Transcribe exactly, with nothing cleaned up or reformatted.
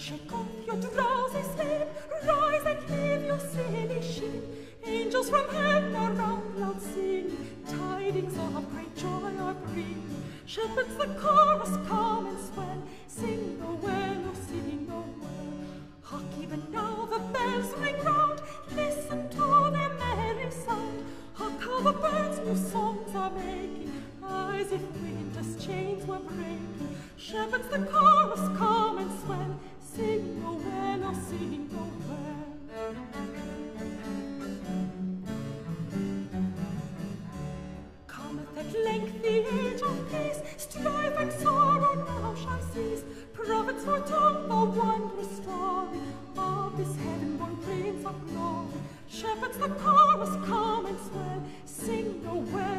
Shake off your drowsy sleep, rise and leave your silly sheep. Angels from heaven around loud sing, tidings of great joy are bring. Shepherds the chorus come and swell, sing the well, oh sing the well. Hark, even now the bells ring round, listen to their merry sound. Hark how the birds new songs are making, as if winter's chains were breaking. Shepherds the chorus come and swell, sing the well, oh sing the well. Cometh at length the age of peace, strife and sorrow now shall cease. Prophets foretold the wondrous story of this heaven-born Prince of Glory. Shepherds the chorus come and swell, sing the well,